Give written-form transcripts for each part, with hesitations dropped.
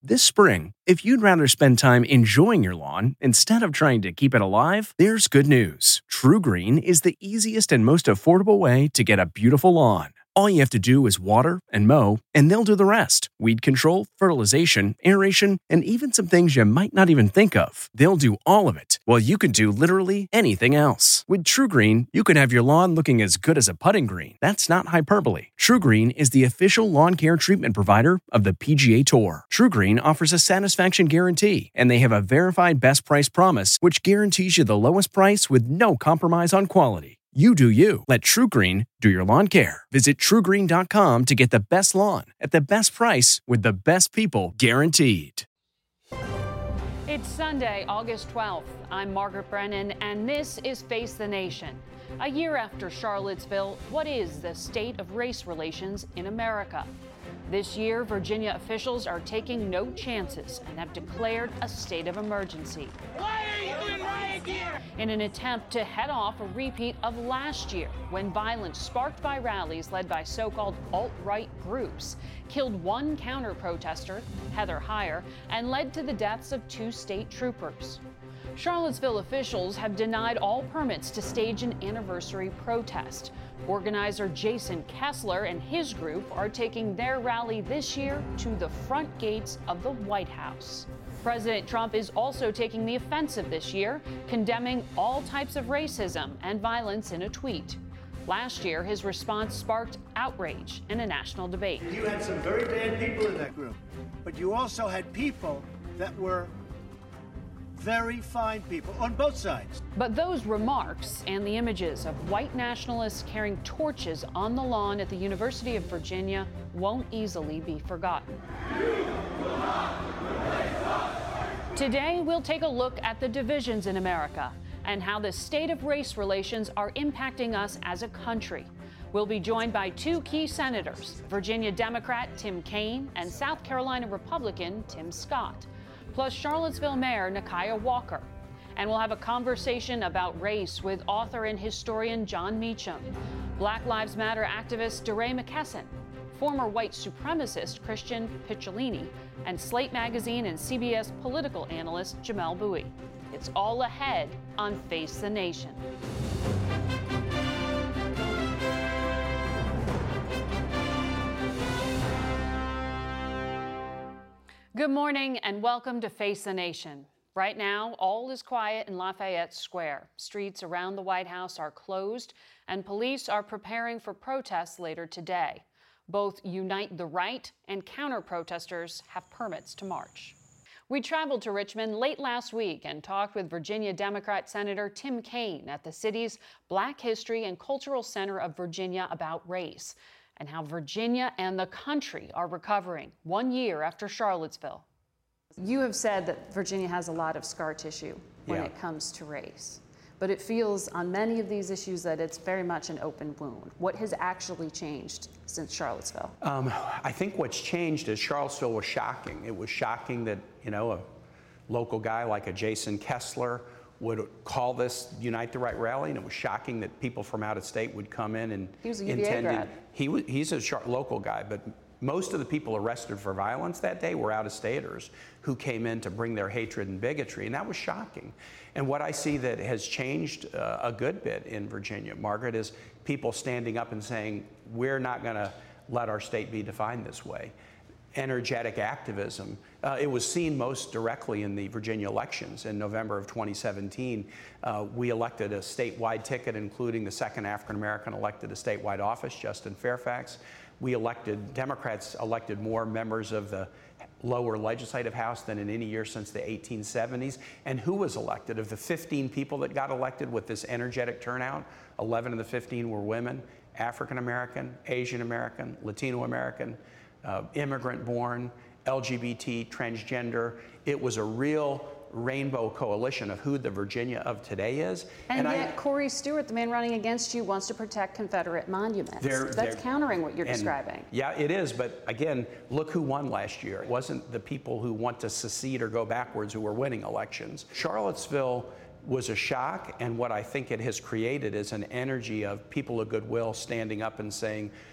This spring, if you'd rather spend time enjoying your lawn instead of trying to keep it alive, there's good news. TruGreen is the easiest and most affordable way to get a beautiful lawn. All you have to do is water and mow, and they'll do the rest. Weed control, fertilization, aeration, and even some things you might not even think of. They'll do all of it, while you can do literally anything else. With TruGreen, you can have your lawn looking as good as a putting green. That's not hyperbole. TruGreen is the official lawn care treatment provider of the PGA Tour. TruGreen offers a satisfaction guarantee, and they have a verified best price promise, which guarantees you the lowest price with no compromise on quality. You do you. Let TruGreen do your lawn care. Visit TruGreen.com to get the best lawn at the best price with the best people guaranteed. It's Sunday, August 12th. I'm Margaret Brennan, and this is Face the Nation. A year after Charlottesville, what is the state of race relations in America? This year, Virginia officials are taking no chances and have declared a state of emergency. Why are you doing riot gear? In an attempt to head off a repeat of last year, when violence sparked by rallies led by so-called alt-right groups killed one counter-protester, Heather Heyer, and led to the deaths of 2 state troopers. Charlottesville officials have denied all permits to stage an anniversary protest. Organizer Jason Kessler and his group are taking their rally this year to the front gates of the White House. President Trump is also taking the offensive this year, condemning all types of racism and violence in a tweet. Last year, his response sparked outrage in a national debate. You had some very bad people in that group, but you also had people that were very fine people on both sides. But those remarks and the images of white nationalists carrying torches on the lawn at the University of Virginia won't easily be forgotten. Today, we'll take a look at the divisions in America and how the state of race relations are impacting us as a country. We'll be joined by 2 key senators, Virginia Democrat Tim Kaine and South Carolina Republican Tim Scott, plus Charlottesville Mayor Nekiah Walker. And we'll have a conversation about race with author and historian Jon Meacham, Black Lives Matter activist DeRay McKesson, former white supremacist Christian Picciolini, and Slate Magazine and CBS political analyst Jamelle Bouie. It's all ahead on Face the Nation. Good morning and welcome to Face the Nation. Right now, all is quiet in Lafayette Square. Streets around the White House are closed and police are preparing for protests later today. Both Unite the Right and counter-protesters have permits to march. We traveled to Richmond late last week and talked with Virginia Democrat Senator Tim Kaine at the city's Black History and Cultural Center of Virginia about race and how Virginia and the country are recovering 1 year after Charlottesville. You have said that Virginia has a lot of scar tissue when it comes to race, but it feels on many of these issues that it's very much an open wound. What has actually changed since Charlottesville? I think what's changed is Charlottesville was shocking. It was shocking that, a local guy like a Jason Kessler would call this Unite the Right rally, and it was shocking that people from out of state would come in and he was a UVA grad. He's a local guy, but most of the people arrested for violence that day were out-of-staters who came in to bring their hatred and bigotry, and that was shocking. And what I see that has changed a good bit in Virginia, Margaret, is people standing up and saying, we're not going to let our state be defined this way. Energetic activism. It was seen most directly in the Virginia elections in November of 2017. We elected a statewide ticket, including the second African-American elected a statewide office, Justin Fairfax. Democrats elected more members of the lower legislative house than in any year since the 1870s. And who was elected? Of the 15 people that got elected with this energetic turnout, 11 of the 15 were women, African-American, Asian-American, Latino-American, immigrant-born, LGBT, transgender. It was a real rainbow coalition of who the Virginia of today is. And yet Corey Stewart, the man running against you, wants to protect Confederate monuments. That's countering what you're describing. Yeah, it is. But again, look who won last year. It wasn't the people who want to secede or go backwards who were winning elections. Charlottesville was a shock, and what I think it has created is an energy of people of goodwill standing up and saying,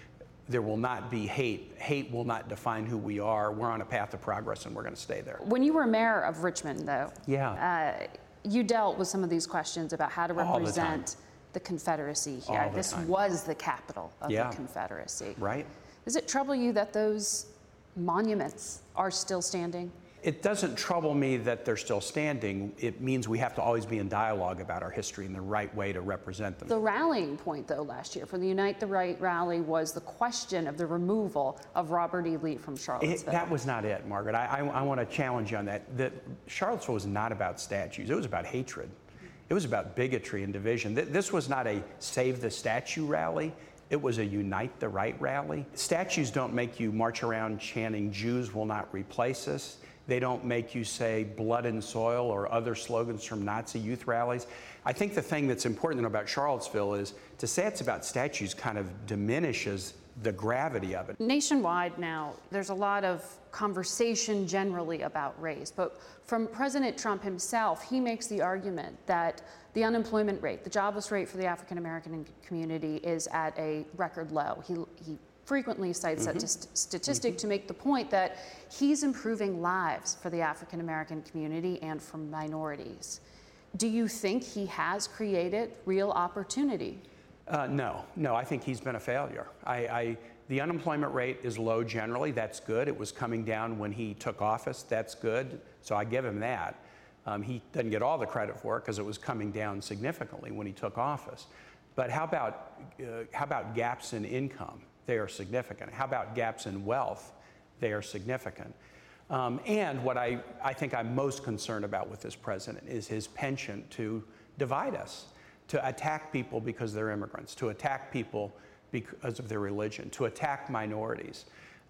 There will not be hate. Hate will not define who we are. We're on a path of progress, and we're going to stay there. When you were mayor of Richmond, though, yeah, you dealt with some of these questions about how to represent the Confederacy here. This was the capital of the Confederacy. Right. Does it trouble you that those monuments are still standing? It doesn't trouble me that they're still standing. It means we have to always be in dialogue about our history and the right way to represent them. The rallying point, though, last year for the Unite the Right rally was the question of the removal of Robert E. Lee from Charlottesville. That was not it, Margaret. I want to challenge you on that. Charlottesville was not about statues. It was about hatred. It was about bigotry and division. This was not a Save the Statue rally. It was a Unite the Right rally. Statues don't make you march around chanting, "Jews will not replace us." They don't make you say blood and soil or other slogans from Nazi youth rallies. I think the thing that's important about Charlottesville is to say it's about statues kind of diminishes the gravity of it. Nationwide now, there's a lot of conversation generally about race, but from President Trump himself, he makes the argument that the unemployment rate, the jobless rate for the African American community is at a record low. He frequently cites that statistic to make the point that he's improving lives for the African American community and for minorities. Do you think he has created real opportunity? No, I think he's been a failure. The unemployment rate is low generally. That's good. It was coming down when he took office. That's good. So I give him that. He doesn't get all the credit for it because it was coming down significantly when he took office. But how about gaps in income? They are significant. How about gaps in wealth? They are significant. And what I think I'm most concerned about with this president is his penchant to divide us, to attack people because they're immigrants, to attack people because of their religion, to attack minorities,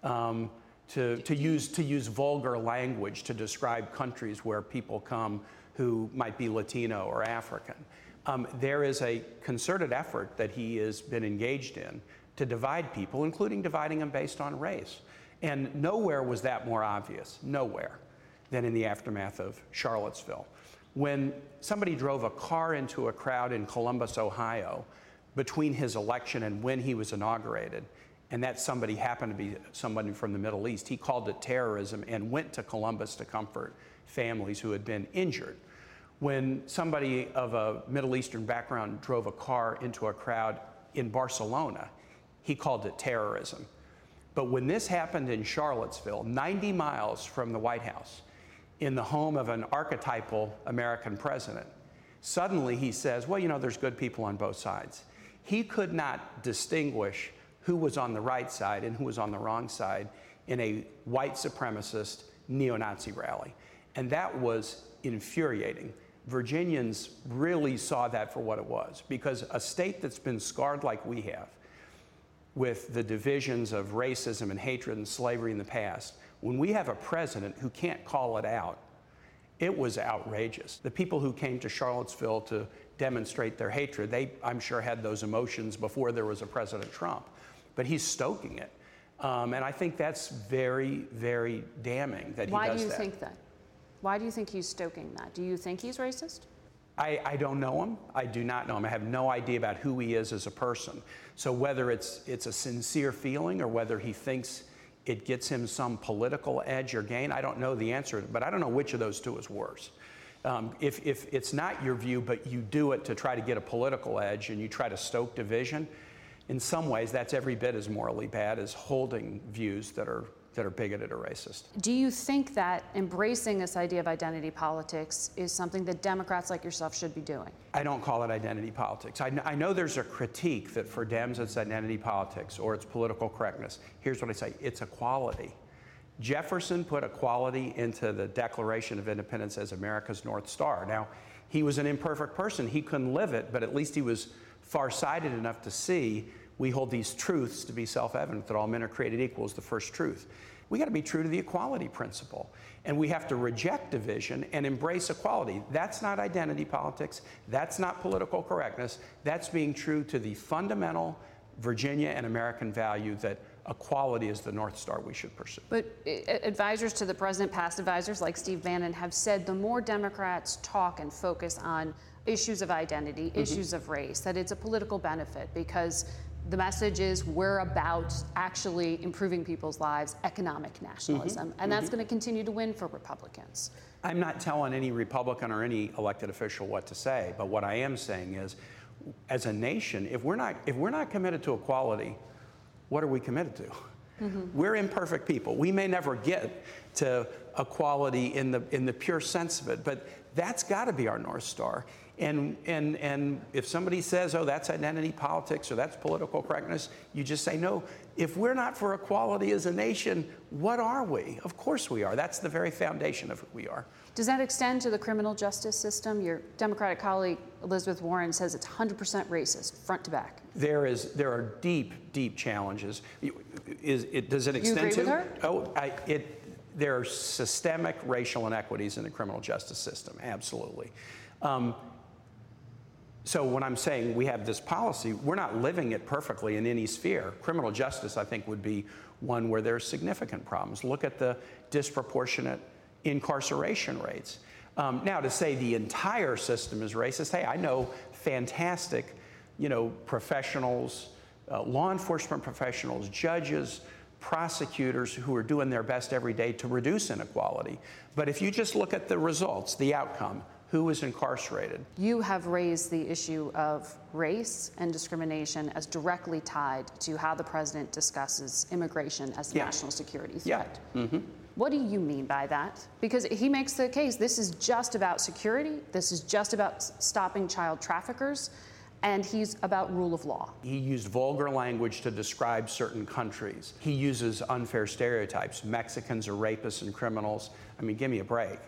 to use vulgar language to describe countries where people come who might be Latino or African. There is a concerted effort that he has been engaged in to divide people, including dividing them based on race. And nowhere was that more obvious, nowhere, than in the aftermath of Charlottesville. When somebody drove a car into a crowd in Columbus, Ohio, between his election and when he was inaugurated, and that somebody happened to be somebody from the Middle East, he called it terrorism and went to Columbus to comfort families who had been injured. When somebody of a Middle Eastern background drove a car into a crowd in Barcelona, he called it terrorism. But when this happened in Charlottesville, 90 miles from the White House, in the home of an archetypal American president, suddenly he says, well, you know, there's good people on both sides. He could not distinguish who was on the right side and who was on the wrong side in a white supremacist neo-Nazi rally. And that was infuriating. Virginians really saw that for what it was, because a state that's been scarred like we have, with the divisions of racism and hatred and slavery in the past, when we have a president who can't call it out, it was outrageous. The people who came to Charlottesville to demonstrate their hatred, they, I'm sure, had those emotions before there was a President Trump. But he's stoking it. And I think that's very, very damning that he does that. Why do you think that? Why do you think he's stoking that? Do you think he's racist? I don't know him. I do not know him. I have no idea about who he is as a person. So whether it's a sincere feeling or whether he thinks it gets him some political edge or gain, I don't know the answer, but I don't know which of those two is worse. If it's not your view, but you do it to try to get a political edge and you try to stoke division, in some ways that's every bit as morally bad as holding views that are bigoted or racist. Do you think that embracing this idea of identity politics is something that Democrats like yourself should be doing? I don't call it identity politics. I know there's a critique that for Dems it's identity politics or it's political correctness. Here's what I say, it's equality. Jefferson put equality into the Declaration of Independence as America's North Star. Now, he was an imperfect person. He couldn't live it, but at least he was farsighted enough to see we hold these truths to be self-evident, that all men are created equal is the first truth. We got to be true to the equality principle. And we have to reject division and embrace equality. That's not identity politics. That's not political correctness. That's being true to the fundamental Virginia and American value that equality is the North Star we should pursue. But advisors to the president, past advisors like Steve Bannon, have said the more Democrats talk and focus on issues of identity, issues of race, that it's a political benefit because The message is we're about actually improving people's lives, economic nationalism, and that's going to continue to win for Republicans. I'm not telling any Republican or any elected official what to say, but what I am saying is, as a nation, if we're not committed to equality, what are we committed to? We're imperfect people. We may never get to equality in the pure sense of it, but that's got to be our North Star. And if somebody says, oh, that's identity politics or that's political correctness, you just say, no, if we're not for equality as a nation, what are we? Of course we are. That's the very foundation of who we are. Does that extend to the criminal justice system? Your Democratic colleague, Elizabeth Warren, says it's 100% racist, front to back. There are deep, deep challenges. Does it extend to? You agree with her? Oh, there are systemic racial inequities in the criminal justice system, absolutely. So when I'm saying we have this policy, we're not living it perfectly in any sphere. Criminal justice, I think, would be one where there's significant problems. Look at the disproportionate incarceration rates. Now, to say the entire system is racist, hey, I know fantastic, professionals, law enforcement professionals, judges, prosecutors who are doing their best every day to reduce inequality. But if you just look at the results, the outcome, who is incarcerated? You have raised the issue of race and discrimination as directly tied to how the president discusses immigration as a national security threat. What do you mean by that? Because he makes the case this is just about security, this is just about stopping child traffickers, and he's about rule of law. He used vulgar language to describe certain countries. He uses unfair stereotypes. Mexicans are rapists and criminals. I mean, give me a break.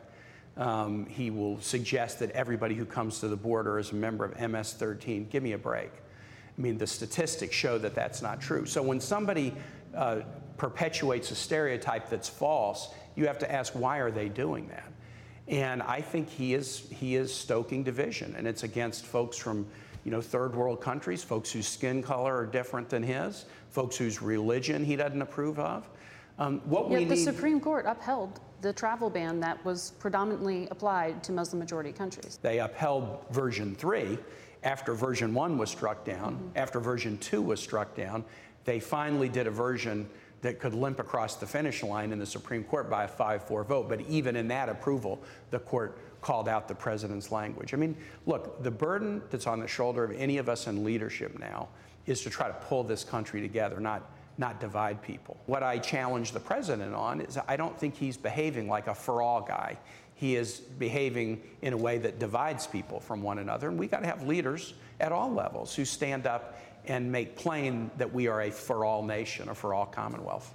He will suggest that everybody who comes to the border is a member of MS-13. Give me a break. I mean, the statistics show that that's not true. So when somebody perpetuates a stereotype that's false, you have to ask, why are they doing that? And I think he is stoking division, and it's against folks from third world countries, folks whose skin color are different than his, folks whose religion he doesn't approve of. Yet the Supreme Court upheld the travel ban that was predominantly applied to Muslim-majority countries. They upheld version 3 after version 1 was struck down. After version 2 was struck down, they finally did a version that could limp across the finish line in the Supreme Court by a 5-4 vote. But even in that approval, the court called out the president's language. I mean, look, the burden that's on the shoulder of any of us in leadership now is to try to pull this country together, not divide people. What I challenge the president on is I don't think he's behaving like a for-all guy. He is behaving in a way that divides people from one another, and we got to have leaders at all levels who stand up and make plain that we are a for-all nation, a for-all commonwealth.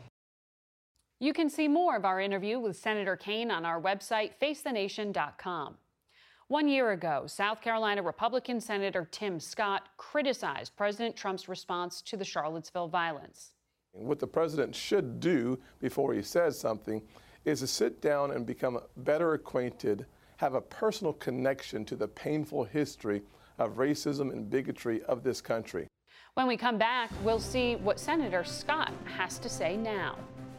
You can see more of our interview with Senator Kaine on our website, facethenation.com. 1 year ago, South Carolina Republican Senator Tim Scott criticized President Trump's response to the Charlottesville violence. What the president should do before he says something is to sit down and become better acquainted, have a personal connection to the painful history of racism and bigotry of this country. When we come back, we'll see what Senator Scott has to say now.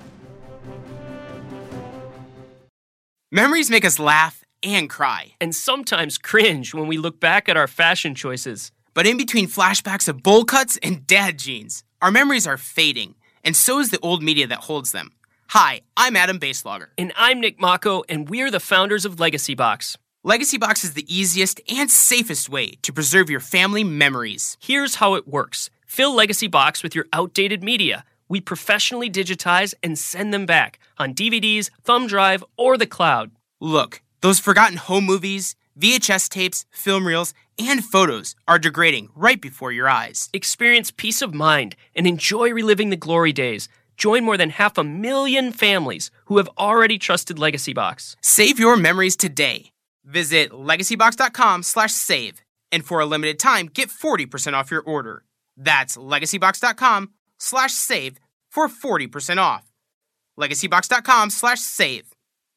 Memories make us laugh and cry. And sometimes cringe when we look back at our fashion choices. But in between flashbacks of bowl cuts and dad jeans, our memories are fading, and so is the old media that holds them. Hi, I'm Adam Baselogger. And I'm Nick Mako, and we're the founders of Legacy Box. Legacy Box is the easiest and safest way to preserve your family memories. Here's how it works. Fill Legacy Box with your outdated media. We professionally digitize and send them back on DVDs, thumb drive, or the cloud. Look, those forgotten home movies, VHS tapes, film reels, and photos are degrading right before your eyes. Experience peace of mind and enjoy reliving the glory days. Join more than 500,000 families who have already trusted Legacy Box. Save your memories today. Visit legacybox.com/save. And for a limited time, get 40% off your order. That's legacybox.com/save for 40% off. legacybox.com/save.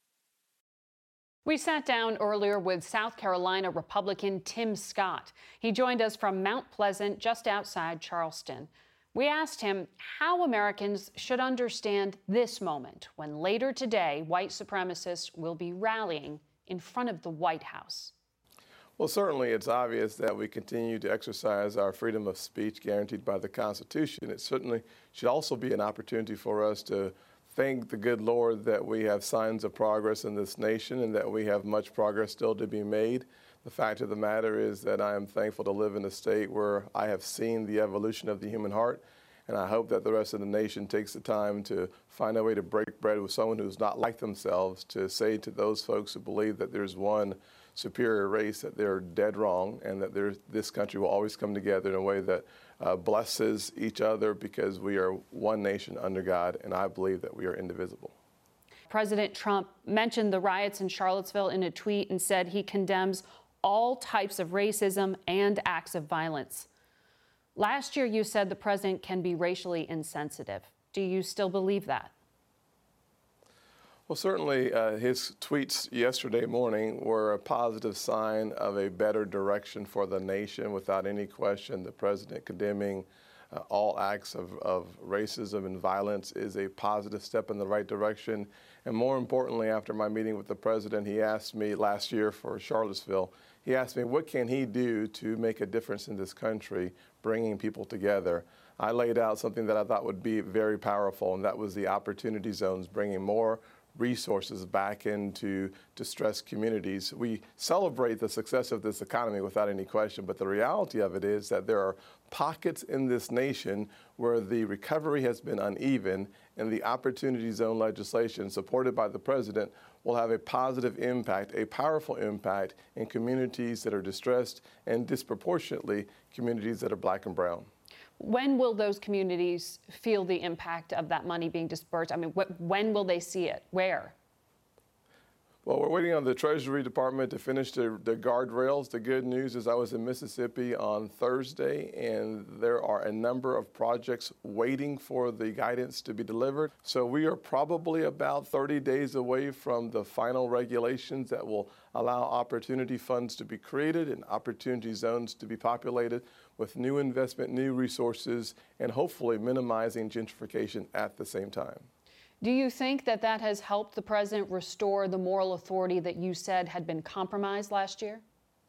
We sat down earlier with South Carolina Republican Tim Scott. He joined us from Mount Pleasant, just outside Charleston. We asked him how Americans should understand this moment when later today white supremacists will be rallying in front of the White House. Well, certainly it's obvious that we continue to exercise our freedom of speech guaranteed by the Constitution. It certainly should also be an opportunity for us to thank the good Lord that we have signs of progress in this nation and that we have much progress still to be made. The fact of the matter is that I am thankful to live in a state where I have seen the evolution of the human heart, and I hope that the rest of the nation takes the time to find a way to break bread with someone who's not like themselves, to say to those folks who believe that there's one superior race that they're dead wrong, and that this country will always come together in a way that blesses each other, because we are one nation under God, and I believe that we are indivisible. President Trump mentioned the riots in Charlottesville in a tweet and said he condemns all types of racism and acts of violence. Last year, you said the president can be racially insensitive. Do you still believe that? Well, certainly his tweets yesterday morning were a positive sign of a better direction for the nation. Without any question, the president condemning all acts of racism and violence is a positive step in the right direction. And more importantly, after my meeting with the president, he asked me last year for Charlottesville, he asked me what can he do to make a difference in this country, bringing people together. I laid out something that I thought would be very powerful, and that was the opportunity zones, bringing more resources back into distressed communities. We celebrate the success of this economy without any question, but the reality of it is that there are pockets in this nation where the recovery has been uneven, and the opportunity zone legislation supported by the president will have a positive impact, a powerful impact in communities that are distressed, and disproportionately communities that are black and brown. When will those communities feel the impact of that money being dispersed? I mean, when will they see it? Where? Well, we're waiting on the Treasury Department to finish the guardrails. The good news is I was in Mississippi on Thursday, and there are a number of projects waiting for the guidance to be delivered. So we are probably about 30 days away from the final regulations that will allow opportunity funds to be created and opportunity zones to be populated with new investment, new resources, and hopefully minimizing gentrification at the same time. Do you think that that has helped the president restore the moral authority that you said had been compromised last year?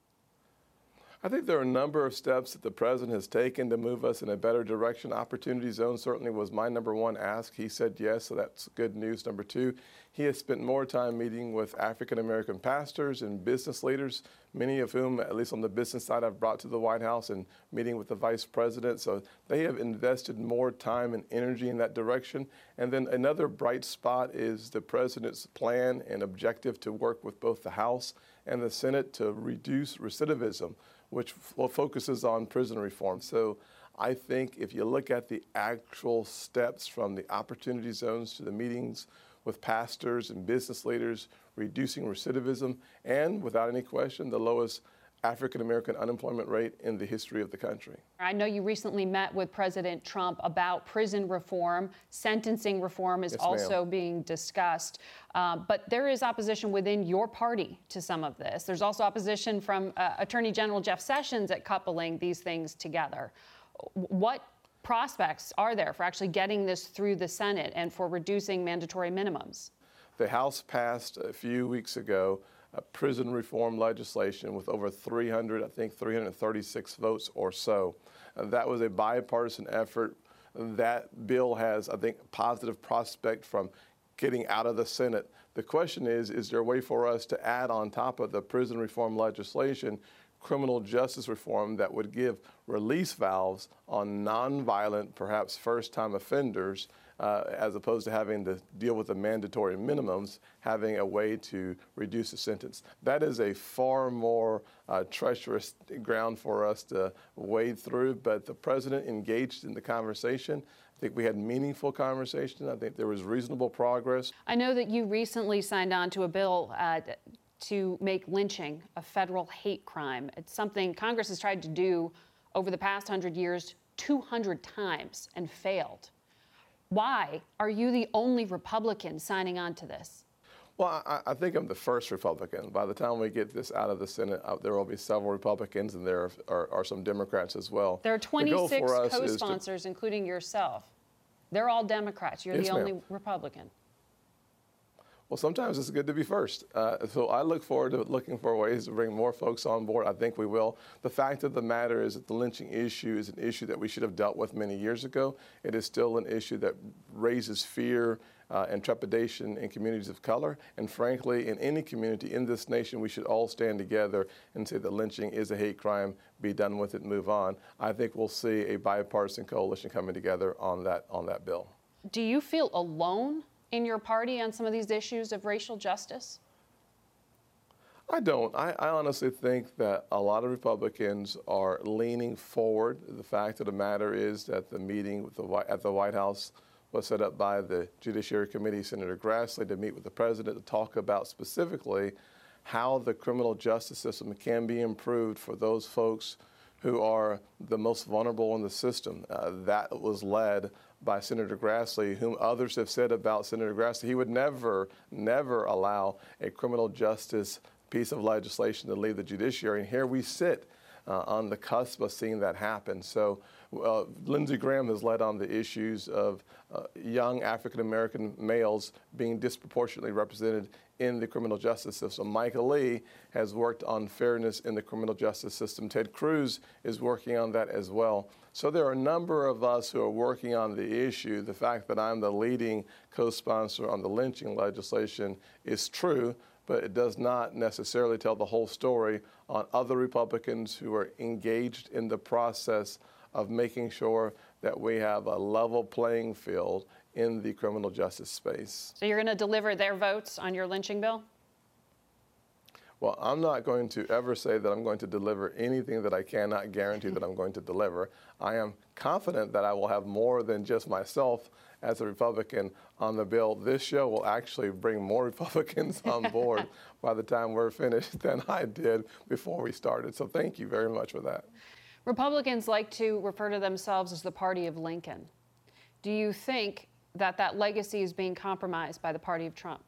I think there are a number of steps that the president has taken to move us in a better direction. Opportunity zone certainly was my number one ask. He said yes, so that's good news. Number two, he has spent more time meeting with African-American pastors and business leaders, many of whom, at least on the business side, I've brought to the White House and meeting with the vice president. So they have invested more time and energy in that direction. And then another bright spot is the president's plan and objective to work with both the House and the Senate to reduce recidivism, which focuses on prison reform. So I think if you look at the actual steps from the opportunity zones to the meetings with pastors and business leaders, reducing recidivism, and without any question, the lowest African-American unemployment rate in the history of the country. I know you recently met with President Trump about prison reform. Sentencing reform is also being discussed. But there is opposition within your party to some of this. There's also opposition from Attorney General Jeff Sessions at coupling these things together. What prospects are there for actually getting this through the Senate and for reducing mandatory minimums? The House passed a few weeks ago prison reform legislation with over 336 votes or so. That was a bipartisan effort. That bill has, I think, a positive prospect from getting out of the Senate. The question is there a way for us to add on top of the prison reform legislation criminal justice reform that would give release valves on nonviolent, perhaps first-time offenders, as opposed to having to deal with the mandatory minimums, having a way to reduce the sentence. That is a far more treacherous ground for us to wade through, but the president engaged in the conversation. I think we had meaningful conversation. I think there was reasonable progress. I know that you recently signed on to a bill to make lynching a federal hate crime. It's something Congress has tried to do over the past 100 years 200 times and failed. Why are you the only Republican signing on to this? Well, I think I'm the first Republican. By the time we get this out of the Senate, there will be several Republicans, and there are some Democrats as well. There are 26 co-sponsors, including yourself. They're all Democrats. You're the only Republican. Well, sometimes it's good to be first. So I look forward to looking for ways to bring more folks on board. I think we will. The fact of the matter is that the lynching issue is an issue that we should have dealt with many years ago. It is still an issue that raises fear and trepidation in communities of color. And frankly, in any community in this nation, we should all stand together and say that lynching is a hate crime, be done with it, move on. I think we'll see a bipartisan coalition coming together on that bill. Do you feel alone in your party on some of these issues of racial justice? I don't. I honestly think that a lot of Republicans are leaning forward. The fact of the matter is that the meeting at the White House was set up by the Judiciary Committee, Senator Grassley, to meet with the president to talk about specifically how the criminal justice system can be improved for those folks who are the most vulnerable in the system. That was led by Senator Grassley, whom others have said about Senator Grassley. He would never allow a criminal justice piece of legislation to leave the judiciary. And here we sit on the cusp of seeing that happen. So Lindsey Graham has led on the issues of young African-American males being disproportionately represented in the criminal justice system. Michael Lee has worked on fairness in the criminal justice system. Ted Cruz is working on that as well. So there are a number of us who are working on the issue. The fact that I'm the leading co-sponsor on the lynching legislation is true, but it does not necessarily tell the whole story on other Republicans who are engaged in the process of making sure that we have a level playing field in the criminal justice space. So you're going to deliver their votes on your lynching bill? Well, I'm not going to ever say that I'm going to deliver anything that I cannot guarantee that I'm going to deliver. I am confident that I will have more than just myself as a Republican on the bill. This show will actually bring more Republicans on board by the time we're finished than I did before we started. So thank you very much for that. Republicans like to refer to themselves as the party of Lincoln. Do you think that legacy is being compromised by the party of Trump?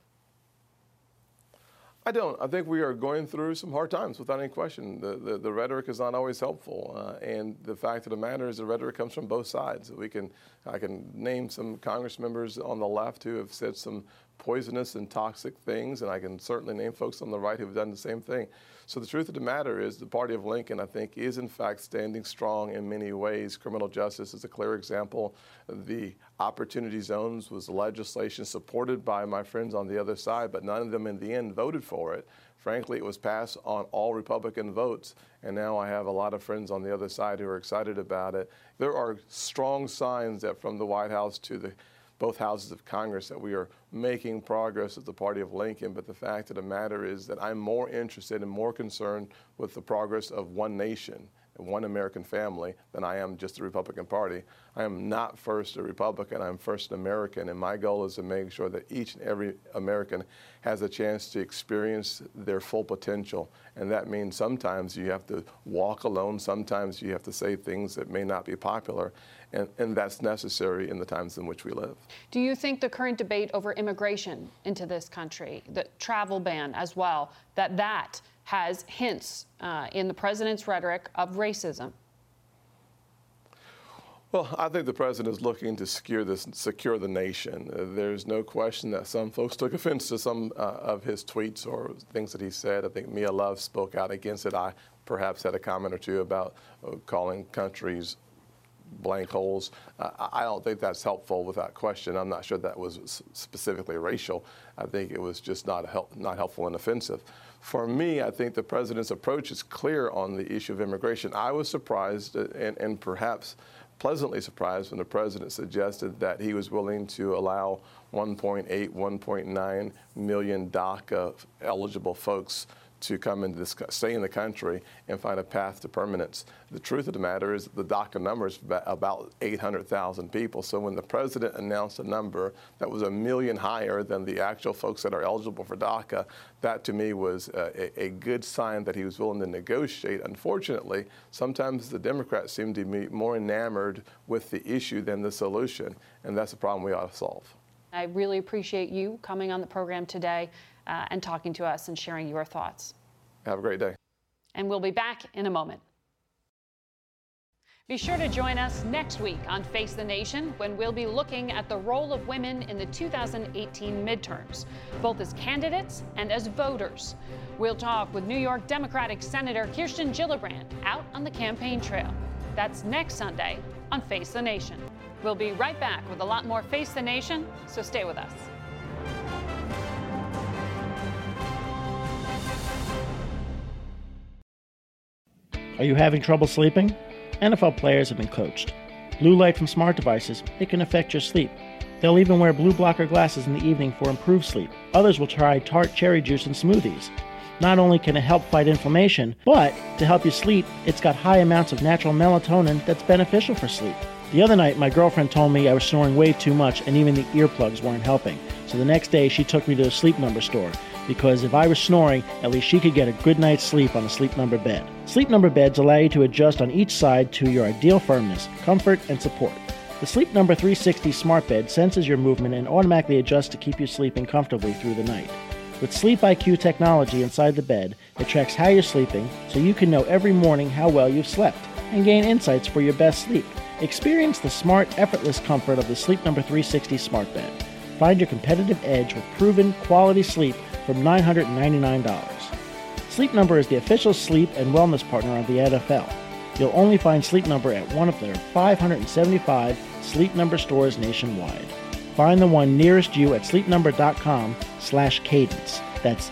I don't. I think we are going through some hard times without any question. The rhetoric is not always helpful. And the fact of the matter is the rhetoric comes from both sides. I can name some Congress members on the left who have said some poisonous and toxic things, and I can certainly name folks on the right who have done the same thing. So the truth of the matter is the party of Lincoln, I think, is in fact standing strong in many ways. Criminal justice is a clear example. The opportunity zones was legislation supported by my friends on the other side, but none of them in the end voted for it. Frankly, it was passed on all Republican votes, and now I have a lot of friends on the other side who are excited about it. There are strong signs that from the White House to both houses of Congress that we are making progress as the party of Lincoln, but the fact of the matter is that I'm more interested and more concerned with the progress of one nation and one American family than I am just the Republican Party. I am not first a Republican, I'm first an American, and my goal is to make sure that each and every American has a chance to experience their full potential. And that means sometimes you have to walk alone, sometimes you have to say things that may not be popular, and that's necessary in the times in which we live. Do you think the current debate over immigration into this country, the travel ban as well, that has hints in the president's rhetoric of racism? Well, I think the president is looking to secure the nation. There's no question that some folks took offense to some of his tweets or things that he said. I think Mia Love spoke out against it. I perhaps had a comment or two about calling countries blank holes. I don't think that's helpful without question. I'm not sure that was specifically racial. I think it was just not helpful and offensive. For me, I think the president's approach is clear on the issue of immigration. I was surprised and perhaps pleasantly surprised when the president suggested that he was willing to allow 1.8, 1.9 million DACA eligible folks to come into stay in the country and find a path to permanence. The truth of the matter is that the DACA number is about 800,000 people. So when the president announced a number that was 1 million higher than the actual folks that are eligible for DACA, that to me was a good sign that he was willing to negotiate. Unfortunately, sometimes the Democrats seem to be more enamored with the issue than the solution, and that's a problem we ought to solve. I really appreciate you coming on the program today and talking to us and sharing your thoughts. Have a great day. And we'll be back in a moment. Be sure to join us next week on Face the Nation when we'll be looking at the role of women in the 2018 midterms, both as candidates and as voters. We'll talk with New York Democratic Senator Kirsten Gillibrand out on the campaign trail. That's next Sunday on Face the Nation. We'll be right back with a lot more Face the Nation, so stay with us. Are you having trouble sleeping? NFL players have been coached. Blue light from smart devices, it can affect your sleep. They'll even wear blue blocker glasses in the evening for improved sleep. Others will try tart cherry juice in smoothies. Not only can it help fight inflammation, but to help you sleep, it's got high amounts of natural melatonin that's beneficial for sleep. The other night, my girlfriend told me I was snoring way too much and even the earplugs weren't helping. So the next day, she took me to a Sleep Number store, because if I was snoring, at least she could get a good night's sleep on a Sleep Number bed. Sleep Number beds allow you to adjust on each side to your ideal firmness, comfort, and support. The Sleep Number 360 smart bed senses your movement and automatically adjusts to keep you sleeping comfortably through the night. With Sleep IQ technology inside the bed, it tracks how you're sleeping so you can know every morning how well you've slept and gain insights for your best sleep. Experience the smart, effortless comfort of the Sleep Number 360 smart bed. Find your competitive edge with proven quality sleep from $999. Sleep Number is the official sleep and wellness partner of the NFL. You'll only find Sleep Number at one of their 575 Sleep Number stores nationwide. Find the one nearest you at sleepnumber.com/cadence. That's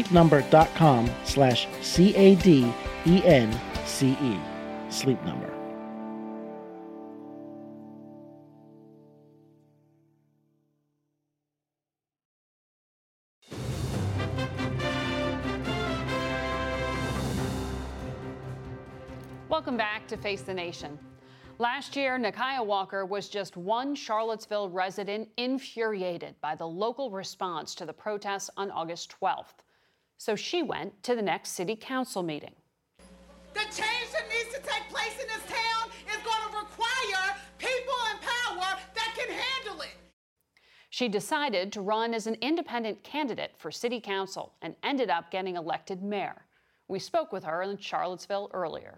sleepnumber.com/CADENCE. Sleep Number. Welcome back to Face the Nation. Last year, Nakia Walker was just one Charlottesville resident infuriated by the local response to the protests on August 12th. So she went to the next city council meeting. The change that needs to take place in this town is going to require people in power that can handle it. She decided to run as an independent candidate for city council and ended up getting elected mayor. We spoke with her in Charlottesville earlier.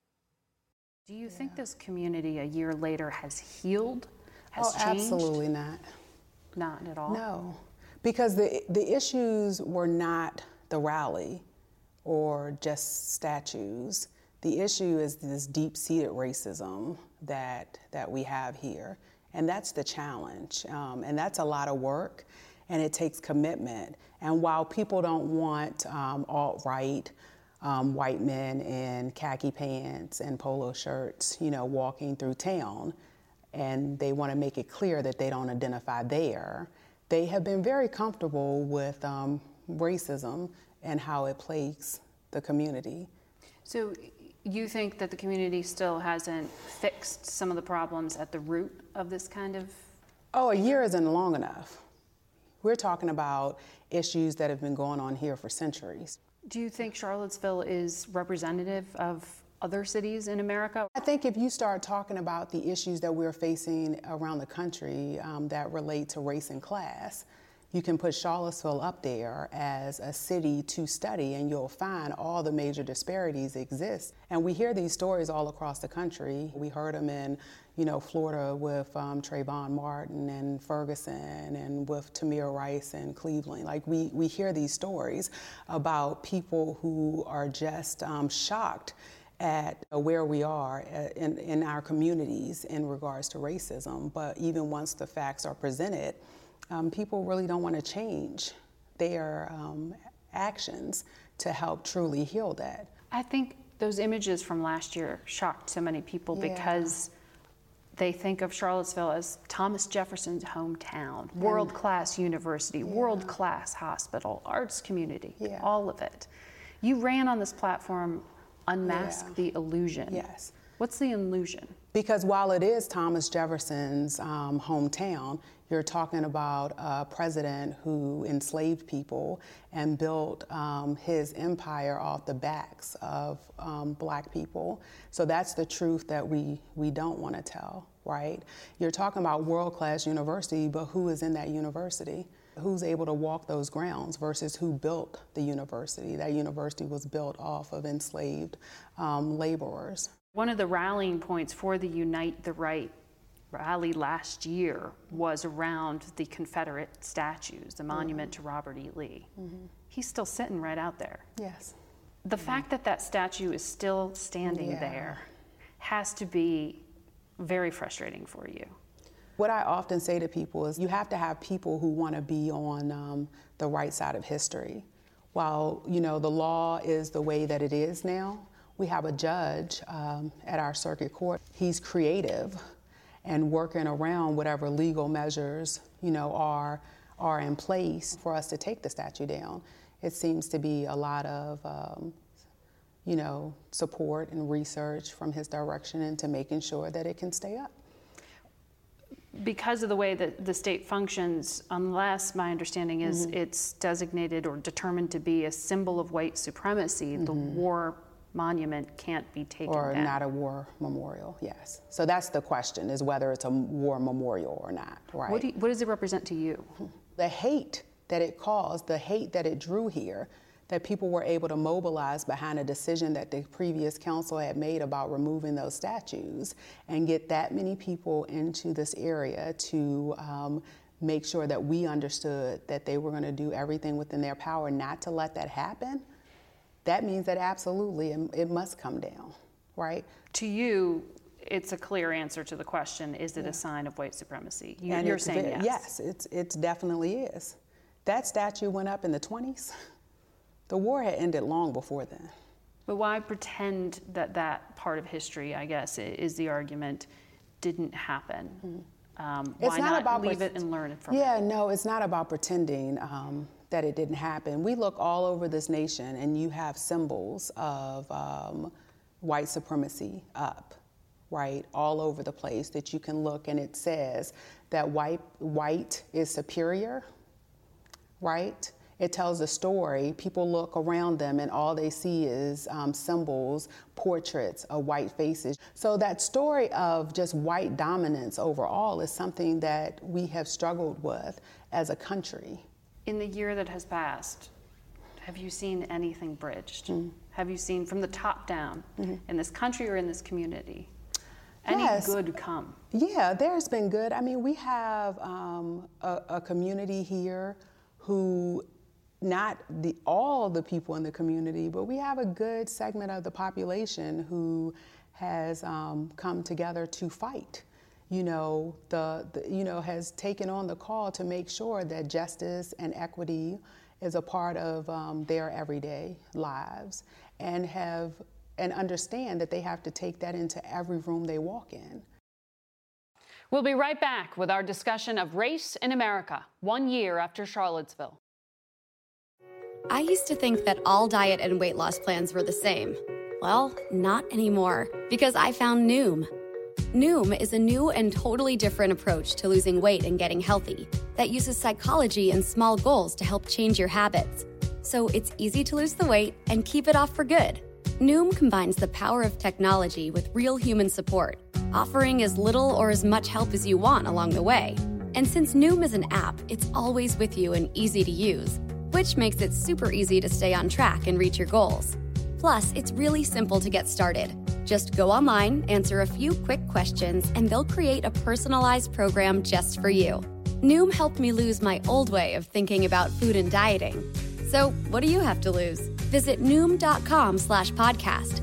Do you think this community a year later has healed, has changed? Absolutely not. Not at all? No, because the issues were not the rally or just statues. The issue is this deep-seated racism that we have here, and that's the challenge. And that's a lot of work, and it takes commitment. And while people don't want alt-right, white men in khaki pants and polo shirts, walking through town, and they want to make it clear that they don't identify there. They have been very comfortable with racism and how it plagues the community. So you think that the community still hasn't fixed some of the problems at the root of this kind of? Oh, a year isn't long enough. We're talking about issues that have been going on here for centuries. Do you think Charlottesville is representative of other cities in America? I think if you start talking about the issues that we're facing around the country that relate to race and class, you can put Charlottesville up there as a city to study, and you'll find all the major disparities exist. And we hear these stories all across the country. We heard them in, Florida with Trayvon Martin and Ferguson, and with Tamir Rice in Cleveland. Like we hear these stories about people who are just shocked at where we are in our communities in regards to racism. But even once the facts are presented, people really don't want to change their actions to help truly heal that. I think those images from last year shocked so many people because they think of Charlottesville as Thomas Jefferson's hometown, world-class university, world-class hospital, arts community, all of it. You ran on this platform, Unmask the Illusion. Yes. What's the illusion? Because while it is Thomas Jefferson's hometown, you're talking about a president who enslaved people and built his empire off the backs of Black people. So that's the truth that we don't want to tell, right? You're talking about world-class university, but who is in that university? Who's able to walk those grounds versus who built the university? That university was built off of enslaved laborers. One of the rallying points for the Unite the Right rally last year was around the Confederate statues, the monument to Robert E. Lee. He's still sitting right out there. Yes. The fact that that statue is still standing there has to be very frustrating for you. What I often say to people is you have to have people who want to be on the right side of history. While, you know, the law is the way that it is now, we have a judge at our circuit court. He's creative and working around whatever legal measures, you know, are in place for us to take the statue down. It seems to be a lot of, you know, support and research from his direction into making sure that it can stay up. Because of the way that the state functions, unless my understanding is it's designated or determined to be a symbol of white supremacy, the war monument can't be taken down. Or not a war memorial, yes. So that's the question, is whether it's a war memorial or not, right? What does it represent to you? The hate that it caused, the hate that it drew here, that people were able to mobilize behind a decision that the previous council had made about removing those statues and get that many people into this area to make sure that we understood that they were going to do everything within their power not to let that happen. That means that absolutely it must come down, right? To you, it's a clear answer to the question, is it a sign of white supremacy? You're saying yes. Yes, it definitely is. That statue went up in the 20s. The war had ended long before then. But why pretend that that part of history, I guess, is the argument, didn't happen? Why not leave it and learn from it? Yeah, no, it's not about pretending that it didn't happen. We look all over this nation and you have symbols of white supremacy up, right? All over the place that you can look, and it says that white is superior, right? It tells a story. People look around them and all they see is symbols, portraits of white faces. So that story of just white dominance overall is something that we have struggled with as a country. In the year that has passed, have you seen anything bridged? Have you seen from the top down in this country or in this community any good come? Yeah, there's been good. I mean, we have a community here who, not all the people in the community, but we have a good segment of the population who has come together to fight. You know, has taken on the call to make sure that justice and equity is a part of their everyday lives, and understand that they have to take that into every room they walk in. We'll be right back with our discussion of race in America, 1 year after Charlottesville. I used to think that all diet and weight loss plans were the same. Well, not anymore, because I found Noom. Noom is a new and totally different approach to losing weight and getting healthy that uses psychology and small goals to help change your habits. So it's easy to lose the weight and keep it off for good. Noom combines the power of technology with real human support, offering as little or as much help as you want along the way. And since Noom is an app, it's always with you and easy to use, which makes it super easy to stay on track and reach your goals. Plus, it's really simple to get started. Just go online, answer a few quick questions, and they'll create a personalized program just for you. Noom helped me lose my old way of thinking about food and dieting. So what do you have to lose? Visit Noom.com/podcast,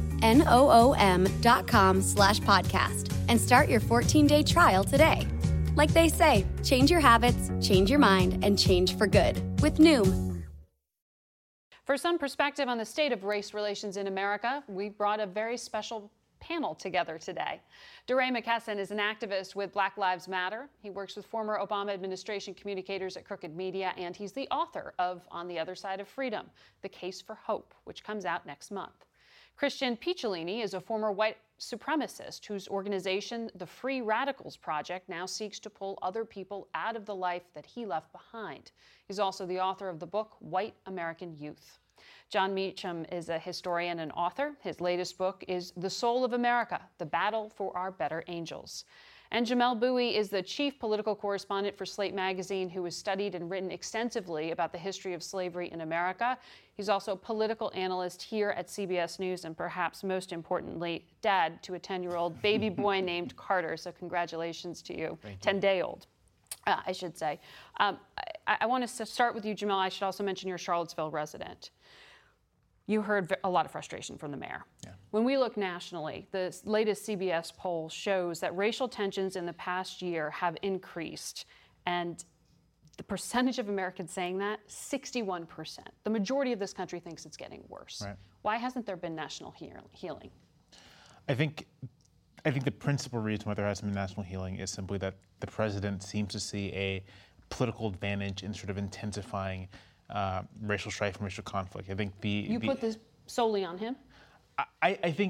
NOOM.com/podcast, and start your 14-day trial today. Like they say, change your habits, change your mind, and change for good with Noom. For some perspective on the state of race relations in America, we brought a very special panel together today. DeRay McKesson is an activist with Black Lives Matter. He works with former Obama administration communicators at Crooked Media, and he's the author of On the Other Side of Freedom, The Case for Hope, which comes out next month. Christian Picciolini is a former white supremacist whose organization, the Free Radicals Project, now seeks to pull other people out of the life that he left behind. He's also the author of the book, White American Youth. John Meacham is a historian and author. His latest book is The Soul of America, The Battle for Our Better Angels. And Jamel Bowie is the chief political correspondent for Slate magazine, who has studied and written extensively about the history of slavery in America. He's also a political analyst here at CBS News, and perhaps most importantly, dad to a 10-year-old baby boy named Carter. So congratulations to you. 10-day-old. I should say. I want to start with you, Jamel. I should also mention you're a Charlottesville resident. You heard a lot of frustration from the mayor. Yeah. When we look nationally, the latest CBS poll shows that racial tensions in the past year have increased. And the percentage of Americans saying that, 61%. The majority of this country thinks it's getting worse. Right. Why hasn't there been national healing? I think the principal reason why there hasn't been national healing is simply that the president seems to see a political advantage in sort of intensifying racial strife and racial conflict. I think you put this solely on him? I think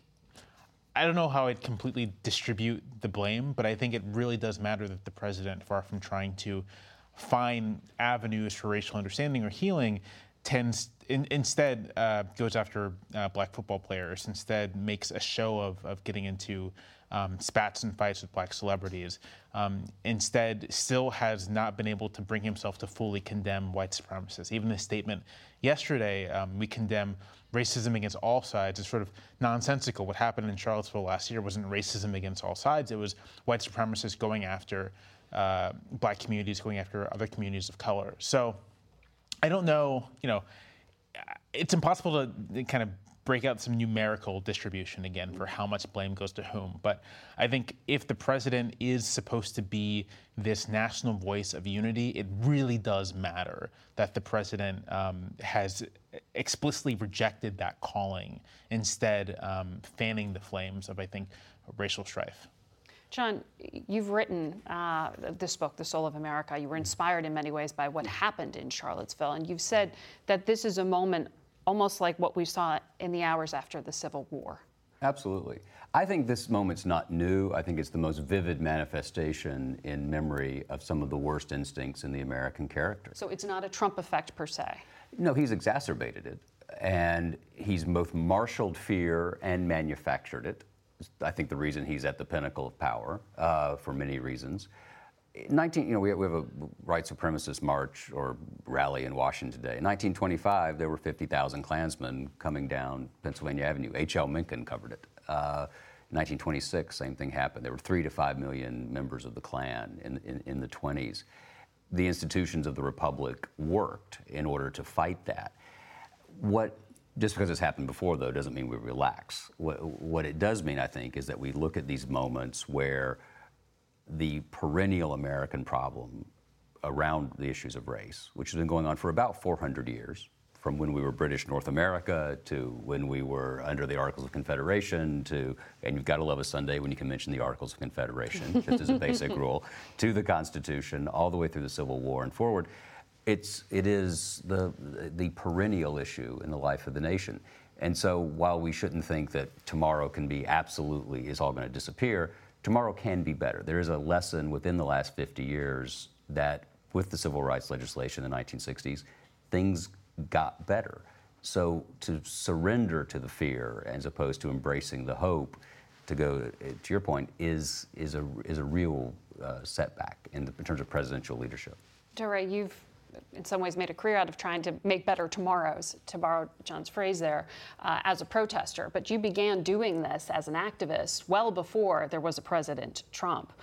I don't know how I'd completely distribute the blame, but I think it really does matter that the president, far from trying to find avenues for racial understanding or healing, instead goes after black football players, instead makes a show of getting into spats and fights with black celebrities, instead still has not been able to bring himself to fully condemn white supremacists. Even his statement yesterday, we condemn racism against all sides, is sort of nonsensical. What happened in Charlottesville last year wasn't racism against all sides. It was white supremacists going after black communities, going after other communities of color. So I don't know, it's impossible to kind of break out some numerical distribution again for how much blame goes to whom. But I think if the president is supposed to be this national voice of unity, it really does matter that the president has explicitly rejected that calling, instead fanning the flames of, I think, racial strife. John, you've written this book, The Soul of America. You were inspired in many ways by what happened in Charlottesville, and you've said that this is a moment almost like what we saw in the hours after the Civil War. Absolutely. I think this moment's not new. I think it's the most vivid manifestation in memory of some of the worst instincts in the American character. So it's not a Trump effect per se? No, he's exacerbated it, and he's both marshaled fear and manufactured it. I think the reason he's at the pinnacle of power, for many reasons. We have a white supremacist march or rally in Washington today. In 1925, there were 50,000 Klansmen coming down Pennsylvania Avenue. H.L. Mencken covered it. 1926, same thing happened. There were 3 to 5 million members of the Klan in the 20s. The institutions of the Republic worked in order to fight that. Just because it's happened before, though, doesn't mean we relax. What it does mean, I think, is that we look at these moments where the perennial American problem around the issues of race, which has been going on for about 400 years, from when we were British North America to when we were under the Articles of Confederation and you've got to love a Sunday when you can mention the Articles of Confederation, just as a basic rule, to the Constitution, all the way through the Civil War and forward. It is the perennial issue in the life of the nation. And so while we shouldn't think that tomorrow can be absolutely is all going to disappear, tomorrow can be better. There is a lesson within the last 50 years that with the civil rights legislation in the 1960s, things got better. So to surrender to the fear as opposed to embracing the hope, to go to your point, is a real setback in terms of presidential leadership. DeRay, you've in some ways made a career out of trying to make better tomorrows, to borrow John's phrase there, as a protester. But you began doing this as an activist well before there was a President Trump.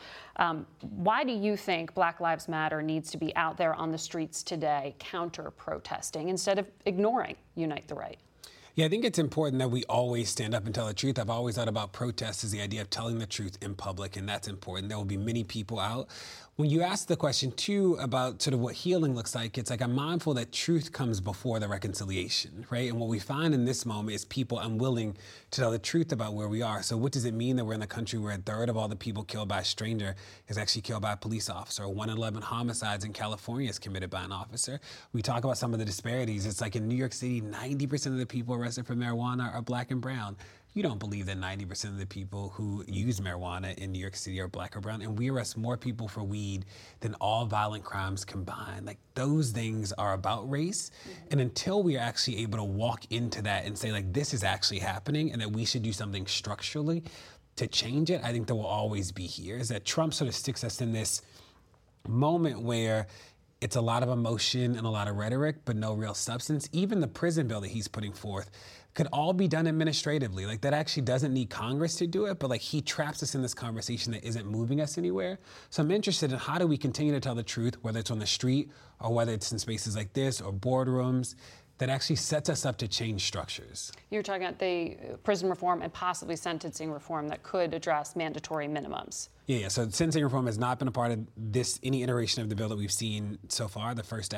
Why do you think Black Lives Matter needs to be out there on the streets today counter-protesting instead of ignoring Unite the Right? Yeah, I think it's important that we always stand up and tell the truth. I've always thought about protest as the idea of telling the truth in public, and that's important. There will be many people out. When you ask the question, too, about sort of what healing looks like, it's like I'm mindful that truth comes before the reconciliation, right? And what we find in this moment is people unwilling to tell the truth about where we are. So what does it mean that we're in a country where a third of all the people killed by a stranger is actually killed by a police officer? 1 in 11 homicides in California is committed by an officer. We talk about some of the disparities. It's like in New York City, 90% of the people arrested for marijuana are black and brown. You don't believe that 90% of the people who use marijuana in New York City are black or brown, and we arrest more people for weed than all violent crimes combined. Like, those things are about race, and until we are actually able to walk into that and say, like, this is actually happening and that we should do something structurally, to change it, I think that will always be here, is that Trump sort of sticks us in this moment where it's a lot of emotion and a lot of rhetoric, but no real substance. Even the prison bill that he's putting forth could all be done administratively. Like, that actually doesn't need Congress to do it, but like, he traps us in this conversation that isn't moving us anywhere. So I'm interested in how do we continue to tell the truth, whether it's on the street or whether it's in spaces like this or boardrooms, that actually sets us up to change structures. You're talking about the prison reform and possibly sentencing reform that could address mandatory minimums. Yeah, so sentencing reform has not been a part of any iteration of the bill that we've seen so far, the first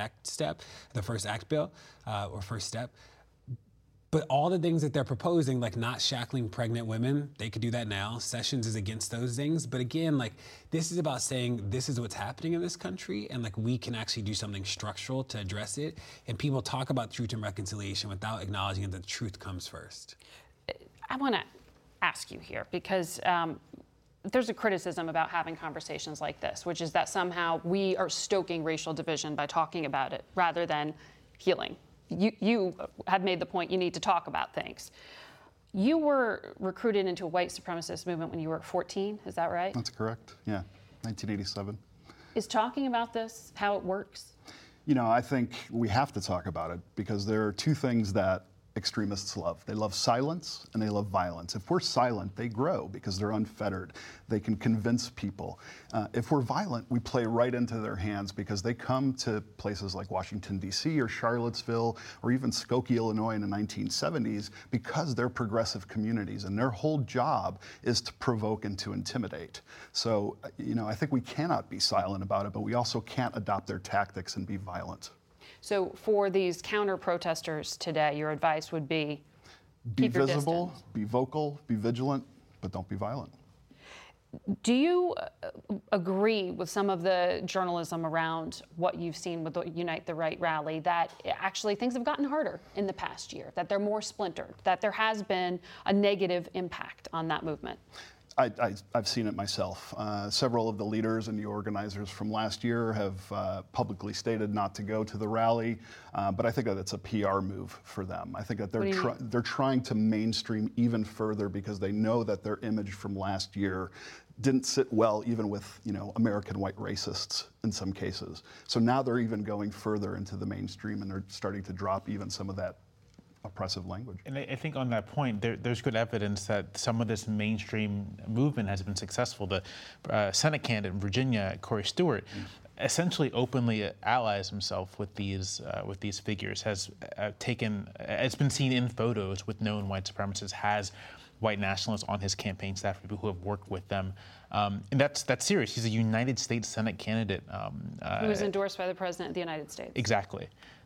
act bill, or first step. But all the things that they're proposing, like not shackling pregnant women, they could do that now. Sessions is against those things. But again, like, this is about saying this is what's happening in this country, and like, we can actually do something structural to address it. And people talk about truth and reconciliation without acknowledging that the truth comes first. I want to ask you here, because there's a criticism about having conversations like this, which is that somehow we are stoking racial division by talking about it rather than healing. You have made the point you need to talk about things. You were recruited into a white supremacist movement when you were 14, is that right? That's correct, yeah, 1987. Is talking about this how it works? You know, I think we have to talk about it because there are two things that extremists love. They love silence and they love violence. If we're silent, they grow because they're unfettered. They can convince people. If we're violent, we play right into their hands because they come to places like Washington, D.C. or Charlottesville or even Skokie, Illinois in the 1970s because they're progressive communities and their whole job is to provoke and to intimidate. So, you know, I think we cannot be silent about it, but we also can't adopt their tactics and be violent. So for these counter-protesters today, your advice would be keep your visible, distance. be vocal, be vigilant, but don't be violent. Do you agree with some of the journalism around what you've seen with the Unite the Right rally, that actually things have gotten harder in the past year, that they're more splintered, that there has been a negative impact on that movement? I've seen it myself. Several of the leaders and the organizers from last year have publicly stated not to go to the rally, but I think that it's a PR move for them. I think that they're trying to mainstream even further because they know that their image from last year didn't sit well even with, you know, American white racists in some cases. So now they're even going further into the mainstream and they're starting to drop even some of that oppressive language. And I think on that point, there's good evidence that some of this mainstream movement has been successful. The Senate candidate in Virginia, Corey Stewart, essentially openly allies himself with these figures. It's been seen in photos with known white supremacists, has white nationalists on his campaign staff, people who have worked with them. And that's serious. He's a United States Senate candidate. Who was endorsed by the President of the United States. Exactly.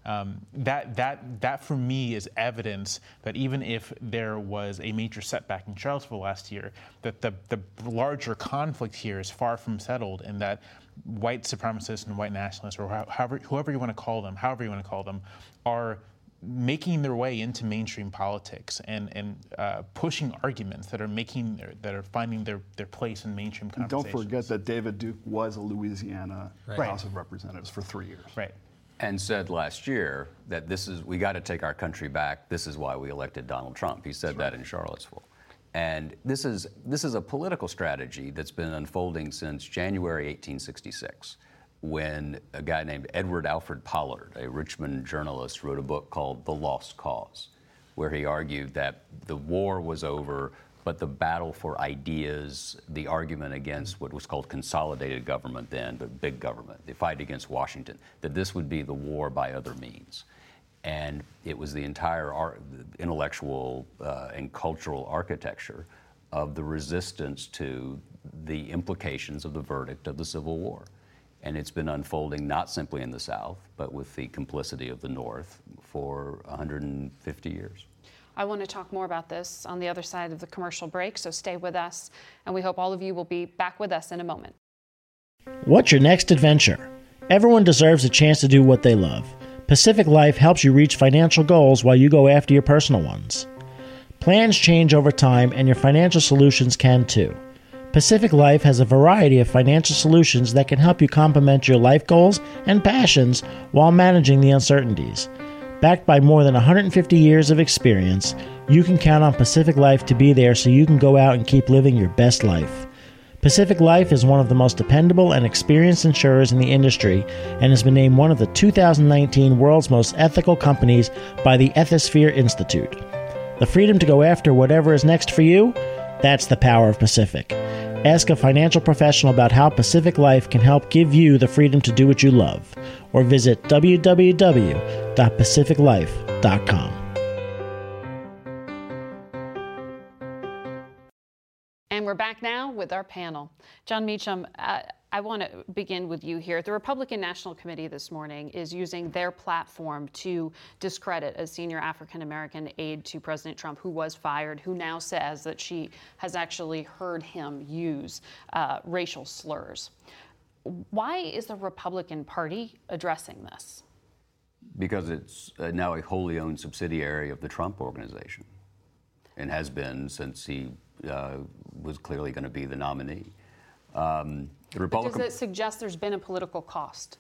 That for me is evidence that even if there was a major setback in Charlottesville last year, that the larger conflict here is far from settled, and that white supremacists and white nationalists, or however you want to call them, are making their way into mainstream politics and pushing arguments that are finding their place in mainstream conversations. Don't forget that David Duke was a Louisiana House of Representatives for 3 years. Right. And said last year that we got to take our country back. This is why we elected Donald Trump. He said that in Charlottesville. And this is a political strategy that's been unfolding since January 1866, when a guy named Edward Alfred Pollard, a Richmond journalist, wrote a book called The Lost Cause, where he argued that the war was over, but the battle for ideas, the argument against what was called consolidated government then, but big government, the fight against Washington, that this would be the war by other means. And it was the entire intellectual and cultural architecture of the resistance to the implications of the verdict of the Civil War. And it's been unfolding not simply in the South, but with the complicity of the North for 150 years. I want to talk more about this on the other side of the commercial break, so stay with us, and we hope all of you will be back with us in a moment. What's your next adventure? Everyone deserves a chance to do what they love. Pacific Life helps you reach financial goals while you go after your personal ones. Plans change over time, and your financial solutions can too. Pacific Life has a variety of financial solutions that can help you complement your life goals and passions while managing the uncertainties. Backed by more than 150 years of experience, you can count on Pacific Life to be there so you can go out and keep living your best life. Pacific Life is one of the most dependable and experienced insurers in the industry and has been named one of the 2019 World's Most Ethical Companies by the Ethisphere Institute. The freedom to go after whatever is next for you? That's the power of Pacific. Ask a financial professional about how Pacific Life can help give you the freedom to do what you love, or visit www.pacificlife.com. And we're back now with our panel. Jon Meacham, I want to begin with you here. The Republican National Committee this morning is using their platform to discredit a senior African-American aide to President Trump who was fired, who now says that she has actually heard him use racial slurs. Why is the Republican Party addressing this? Because it's now a wholly owned subsidiary of the Trump organization and has been since he was clearly going to be the nominee. The Republican, does it suggest there's been a political cost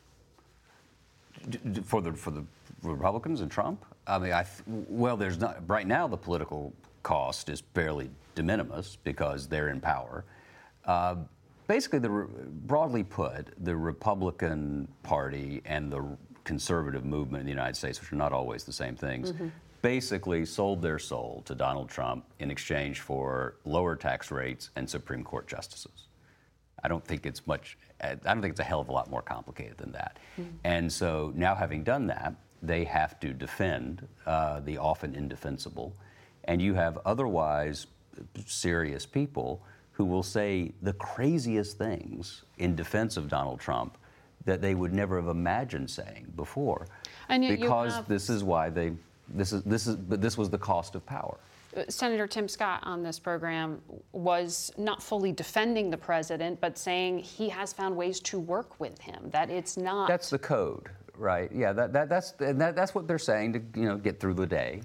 for the Republicans and Trump? I mean, well, there's not right now. The political cost is fairly de minimis because they're in power. Basically, broadly put, the Republican Party and the conservative movement in the United States, which are not always the same things, basically sold their soul to Donald Trump in exchange for lower tax rates and Supreme Court justices. I don't think it's a hell of a lot more complicated than that. And so now, having done that, they have to defend the often indefensible. And you have otherwise serious people who will say the craziest things in defense of Donald Trump that they would never have imagined saying before. And yet because this is why this was the cost of power. Senator Tim Scott on this program was not fully defending the president, but saying he has found ways to work with him, that it's not. That's the code, right? Yeah, that's what they're saying to get through the day.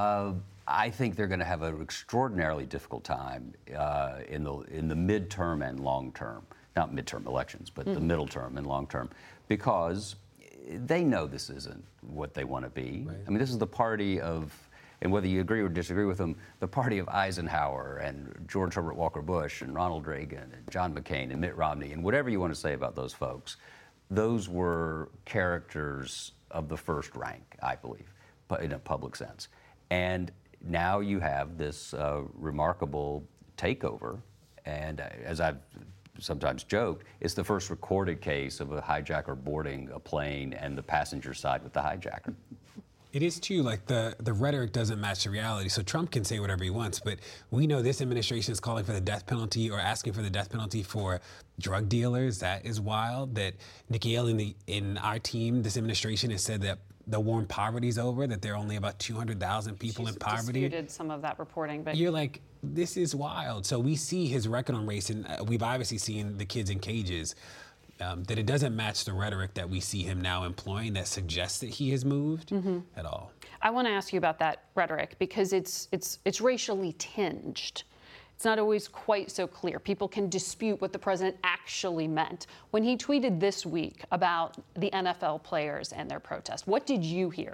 I think they're going to have an extraordinarily difficult time in the midterm and long term, not midterm elections, but the middle term and long term, because they know this isn't what they want to be. Right. I mean, this is the party of, and whether you agree or disagree with them, the party of Eisenhower and George Herbert Walker Bush and Ronald Reagan and John McCain and Mitt Romney and whatever you want to say about those folks, those were characters of the first rank, I believe, but in a public sense. And now you have this remarkable takeover, and as I've sometimes joked, it's the first recorded case of a hijacker boarding a plane and the passenger side with the hijacker. It is too, like the rhetoric doesn't match the reality. So Trump can say whatever he wants, but we know this administration is calling for the death penalty or asking for the death penalty for drug dealers. That is wild. That Nikki Haley in our team, this administration has said that the war on poverty is over, that there are only about 200,000 people in poverty. She's disputed some of that reporting, but you're like, this is wild. So we see his record on race, and we've obviously seen the kids in cages, that it doesn't match the rhetoric that we see him now employing that suggests that he has moved at all. I want to ask you about that rhetoric because it's racially tinged. It's not always quite so clear. People can dispute what the president actually meant. When he tweeted this week about the NFL players and their protest, what did you hear?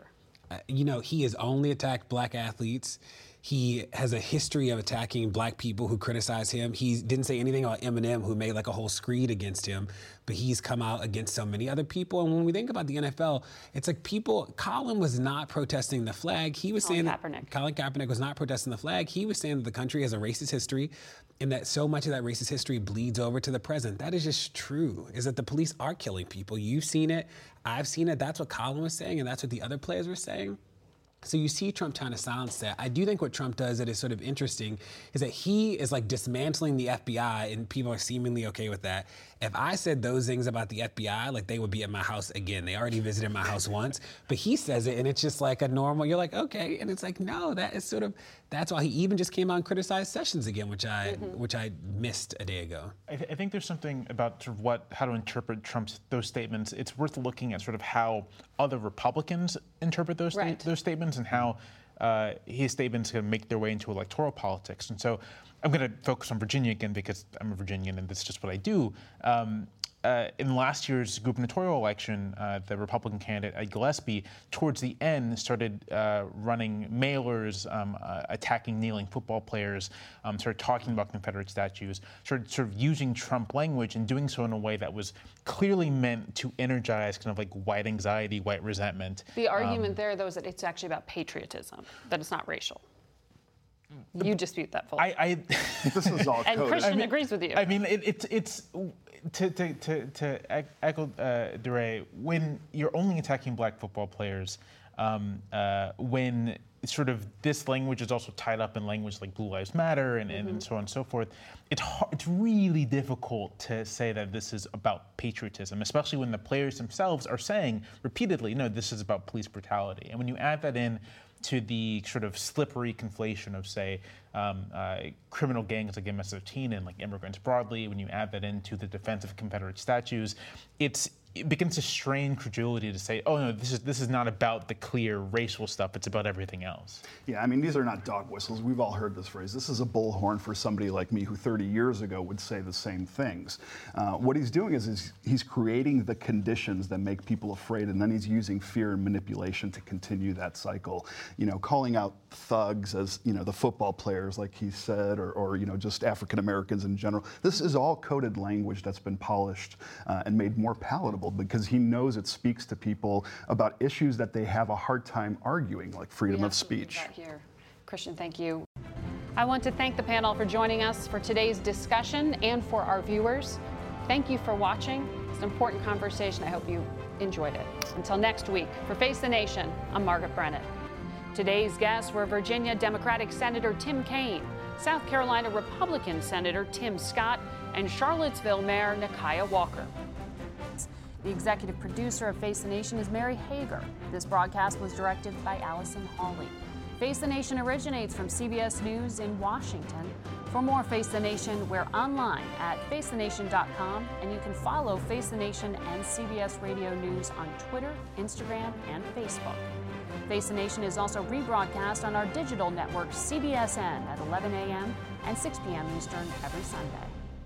He has only attacked black athletes. He has a history of attacking black people who criticize him. He didn't say anything about Eminem, who made like a whole screed against him, but he's come out against so many other people. And when we think about the NFL, it's like Colin was not protesting the flag. He was saying Colin Kaepernick was not protesting the flag. He was saying that the country has a racist history and that so much of that racist history bleeds over to the present. That is just true, is that the police are killing people. You've seen it. I've seen it. That's what Colin was saying, and that's what the other players were saying. So you see Trump trying to silence that. I do think what Trump does that is sort of interesting is that he is like dismantling the FBI, and people are seemingly okay with that. If I said those things about the FBI, like they would be at my house again. They already visited my house once, but he says it and it's just like a normal, you're like, okay. And it's like, no, that's why he even just came out and criticized Sessions again, which I missed a day ago. I think there's something about sort of how to interpret those statements. It's worth looking at sort of how other Republicans interpret those statements and how his statements can make their way into electoral politics. And so I'm going to focus on Virginia again because I'm a Virginian and that's just what I do. in last year's gubernatorial election, the Republican candidate Ed Gillespie, towards the end, started running mailers, attacking kneeling football players, started talking about Confederate statues, started sort of using Trump language and doing so in a way that was clearly meant to energize kind of like white anxiety, white resentment. The argument there, though, is that it's actually about patriotism, that it's not racial. You dispute that fully. This is all and coded. Christian agrees with you. I mean, it's to echo DeRay, when you're only attacking black football players, when sort of this language is also tied up in language like Blue Lives Matter and so on and so forth, it's really difficult to say that this is about patriotism, especially when the players themselves are saying repeatedly, no, this is about police brutality. And when you add that in to the sort of slippery conflation of, say, criminal gangs like MS-13 and like immigrants broadly, when you add that into the defense of Confederate statues, it begins to strain credulity to say, oh no, this is not about the clear racial stuff, it's about everything else. Yeah, I mean, these are not dog whistles. We've all heard this phrase. This is a bullhorn for somebody like me who 30 years ago would say the same things. What he's doing is he's creating the conditions that make people afraid, and then he's using fear and manipulation to continue that cycle. You know, calling out thugs as, you know, the football players, like he said, or you know, just African Americans in general. This is all coded language that's been polished and made more palatable, because he knows it speaks to people about issues that they have a hard time arguing, like freedom of speech. Here. Christian, thank you. I want to thank the panel for joining us for today's discussion and for our viewers. Thank you for watching. It's an important conversation. I hope you enjoyed it. Until next week, for Face the Nation, I'm Margaret Brennan. Today's guests were Virginia Democratic Senator Tim Kaine, South Carolina Republican Senator Tim Scott, and Charlottesville Mayor Nekiah Walker. The executive producer of Face the Nation is Mary Hager. This broadcast was directed by Allison Hawley. Face the Nation originates from CBS News in Washington. For more Face the Nation, we're online at facethenation.com, and you can follow Face the Nation and CBS Radio News on Twitter, Instagram, and Facebook. Face the Nation is also rebroadcast on our digital network, CBSN, at 11 a.m. and 6 p.m. Eastern every Sunday.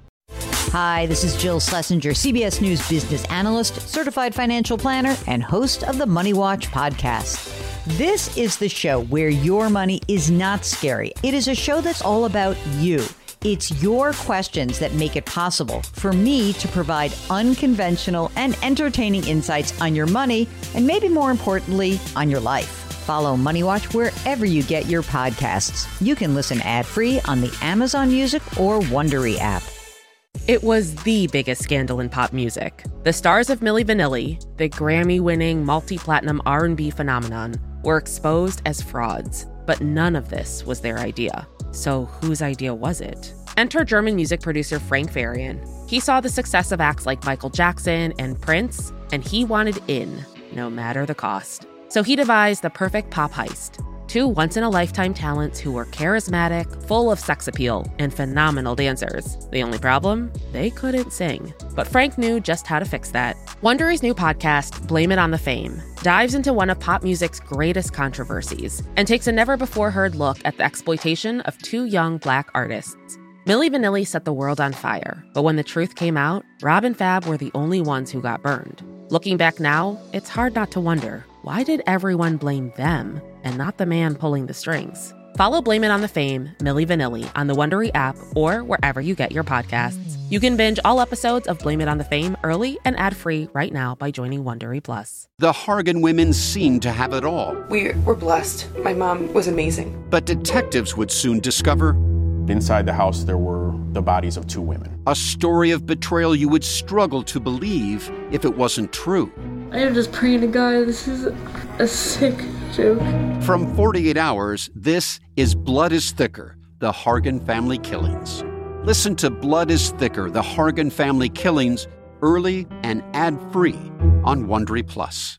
Hi, this is Jill Schlesinger, CBS News business analyst, certified financial planner, and host of the Money Watch podcast. This is the show where your money is not scary. It is a show that's all about you. It's your questions that make it possible for me to provide unconventional and entertaining insights on your money, and maybe more importantly, on your life. Follow Money Watch wherever you get your podcasts. You can listen ad-free on the Amazon Music or Wondery app. It was the biggest scandal in pop music. The stars of Milli Vanilli, the Grammy-winning multi-platinum R&B phenomenon, were exposed as frauds. But none of this was their idea. So whose idea was it? Enter German music producer Frank Farian. He saw the success of acts like Michael Jackson and Prince, and he wanted in, no matter the cost. So he devised the perfect pop heist. Two once-in-a-lifetime talents who were charismatic, full of sex appeal, and phenomenal dancers. The only problem? They couldn't sing. But Frank knew just how to fix that. Wondery's new podcast, Blame It on the Fame, dives into one of pop music's greatest controversies and takes a never-before-heard look at the exploitation of two young Black artists. Milli Vanilli set the world on fire, but when the truth came out, Rob and Fab were the only ones who got burned. Looking back now, it's hard not to wonder, why did everyone blame them and not the man pulling the strings? Follow Blame It on the Fame, Milli Vanilli, on the Wondery app or wherever you get your podcasts. You can binge all episodes of Blame It on the Fame early and ad-free right now by joining Wondery Plus. The Hargan women seemed to have it all. We were blessed. My mom was amazing. But detectives would soon discover... Inside the house, there were the bodies of two women. A story of betrayal you would struggle to believe if it wasn't true. I am just praying to God, this is a sick joke. From 48 Hours, this is Blood is Thicker, the Hargan Family Killings. Listen to Blood is Thicker, the Hargan Family Killings, early and ad-free on Wondery Plus.